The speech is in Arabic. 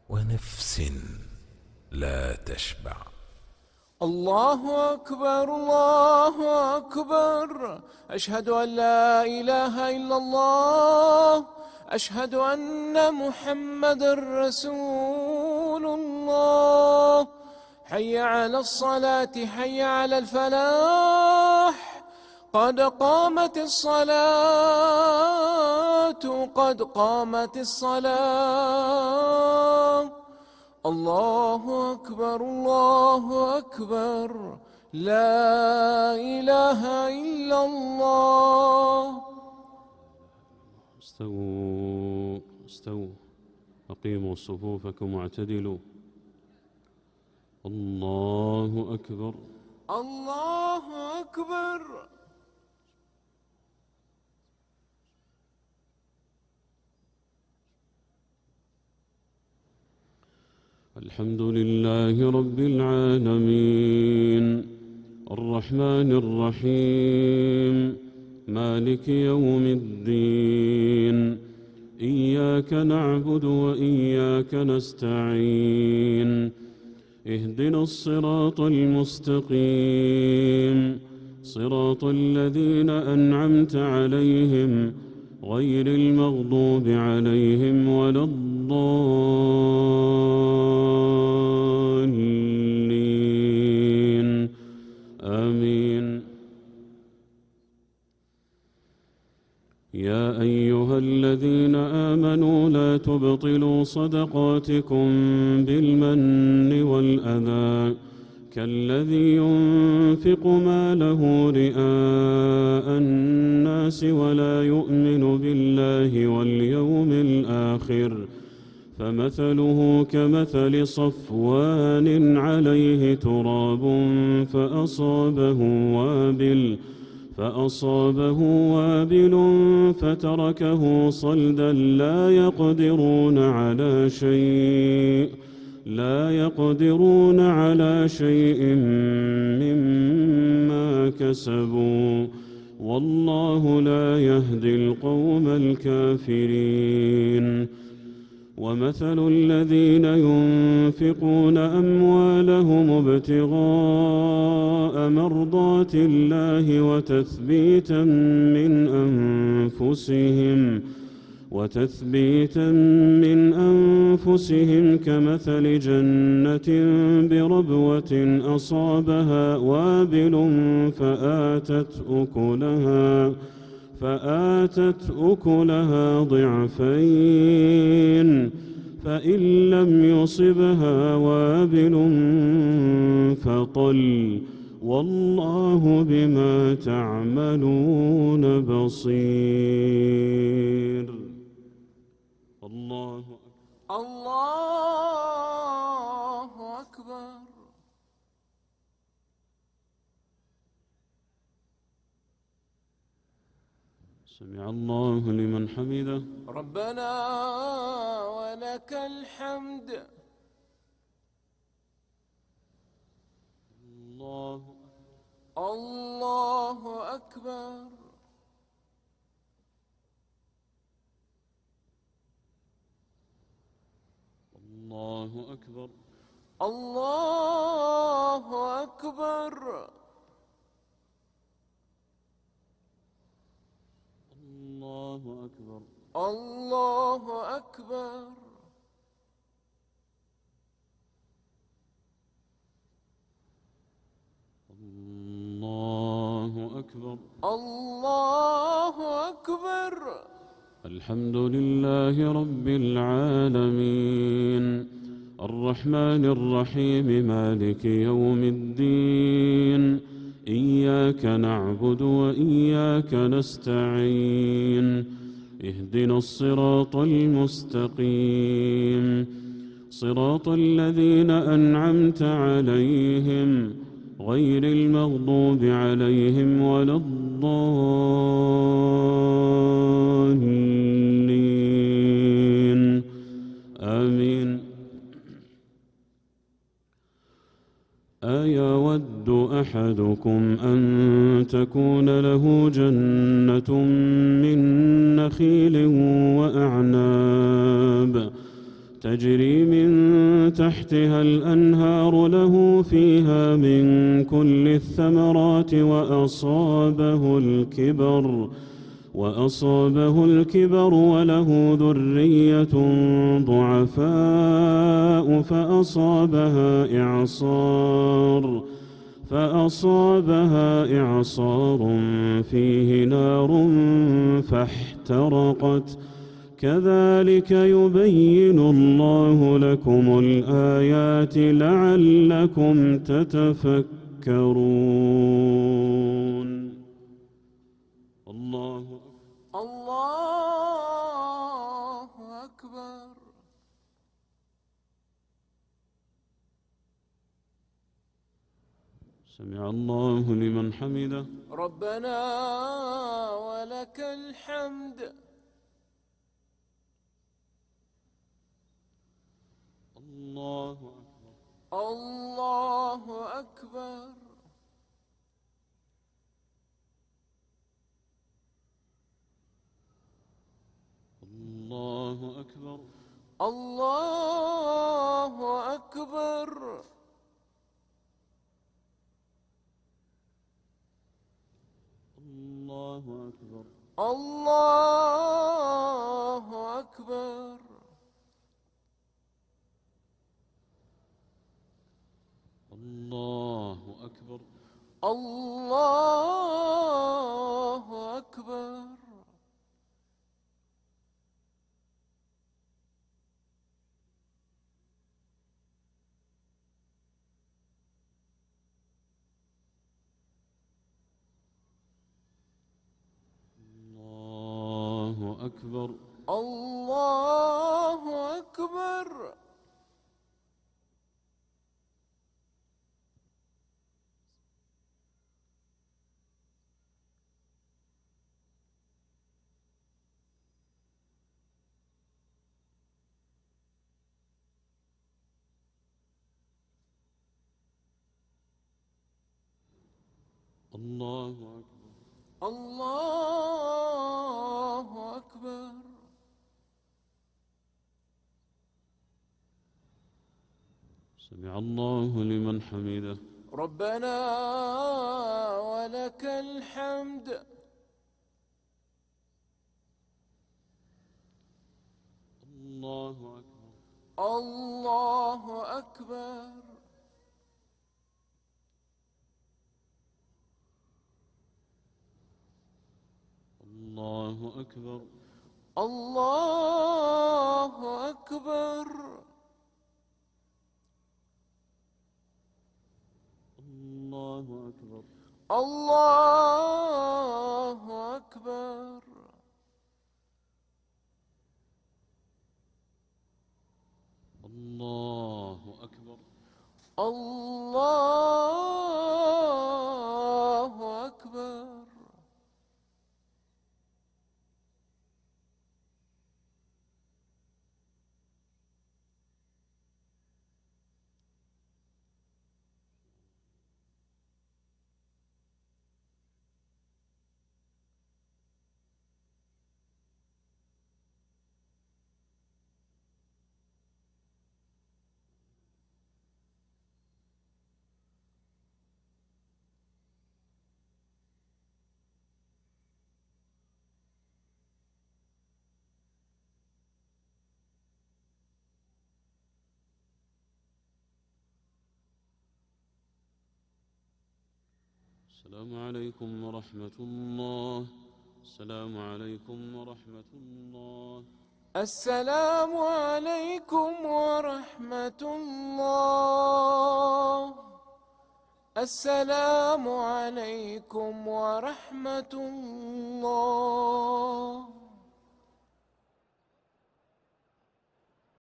ونفس لا تشبع. الله أكبر الله أكبر، أشهد أن لا إله إلا الله، أشهد أن محمدًا رسول الله. حي على الصلاة حي على الفلاح، قد قامت الصلاة قد قامت الصلاة. الله أكبر الله أكبر، لا إله إلا الله. استووا استووا، أقيموا صفوفكم واعتدلوا. الله أكبر الله أكبر. الحمد لله رب العالمين، الرحمن الرحيم، مالك يوم الدين. إياك نعبد وإياك نستعين، اهدنا الصراط المستقيم، صراط الذين أنعمت عليهم غير المغضوب عليهم ولا الضالين، آمين. يا أيها الذين آمنوا لا تبطلوا صدقاتكم بالمن والأذى، كالذي ينفق ماله رئاء الناس ولا يؤمن بالله واليوم الآخر، فمثله كمثل صفوان عليه تراب فأصابه وابل فتركه صلدا، لا يقدرون على شيء مما كسبوا، والله لا يهدي القوم الكافرين. ومثل الذين ينفقون أموالهم ابتغاء مرضات الله وتثبيتا من أنفسهم كمثل جنة بربوة أصابها وابل فآتت أكلها ضعفين، فإن لم يصبها وابل فطل، والله بما تعملون بصير. الله أكبر. سمع الله لمن حمده. ربنا ولك الحمد. الله أكبر. الله أكبر. الله أكبر. الله أكبر. الله أكبر. الله أكبر. الله أكبر. الحمد لله رب العالمين، الرحمن الرحيم، مالك يوم الدين. إياك نعبد وإياك نستعين، اهدنا الصراط المستقيم، صراط الذين أنعمت عليهم غير المغضوب عليهم ولا الضالين، آمين. أيود أحدكم أن تكون له جنة من نخيل وأعناب تجري من تحتها الأنهار له فيها من كل الثمرات وأصابه الكبر وله ذرية ضعفاء فأصابها إعصار فيه نار فاحترقت كذلك يبين الله لكم الآيات لعلكم تتفكرون. الله أكبر. سمع الله لمن حمده. ربنا ولك الحمد. الله أكبر. الله أكبر. الله أكبر. الله أكبر. الله أكبر. الله أكبر. الله أكبر. الله أكبر. الله أكبر. الله أكبر. الله أكبر. الله أكبر. سمع الله لمن حمده. ربنا ولك الحمد. الله أكبر. الله أكبر. الله أكبر. الله أكبر. الله أكبر. الله أكبر. الله أكبر. الله أكبر. السلام عليكم ورحمة الله. السلام عليكم ورحمة الله. السلام عليكم ورحمة الله. السلام عليكم ورحمة الله.